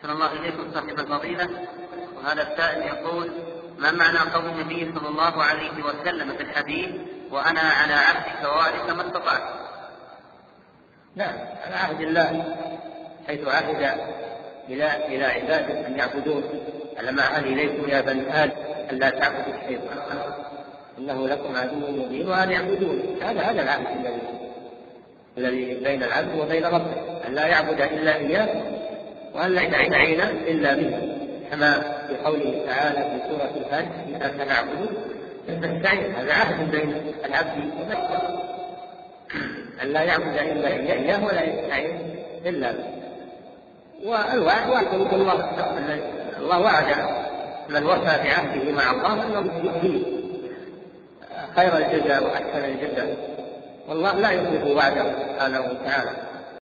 أحسن الله إليكم صاحب الفضيلة. وهذا السائل يقول: ما معنى قول النبي صلى الله عليه وسلم في الحديث: وأنا على عهدك ووعدك ما استطعت؟ نعم، على عهد الله، حيث عهد إلى عباده أن يعبدون، على ما عهد إليكم يا بني آدم ألا تعبدوا الشيطان إنه لكم عدو مبين وأن يعبدون. هذا العهد الذي بين العبد وبين ربه، أن لا يعبد إلا إياه وأن لا يستعين إلا به، كما في قوله تعالى في سورة الفجر: إياك نعبد نستعين. هذا عهد بين العبد ونفسه، أن لا يعبد إلا إياه ولا يستعين إلا به. والوعد وعد الله وعد من وفى بعهده مع الله أنه يؤتيه خير الجزاء وأحسن الجزاء، والله لا يخلف وعده سبحانه وتعالى.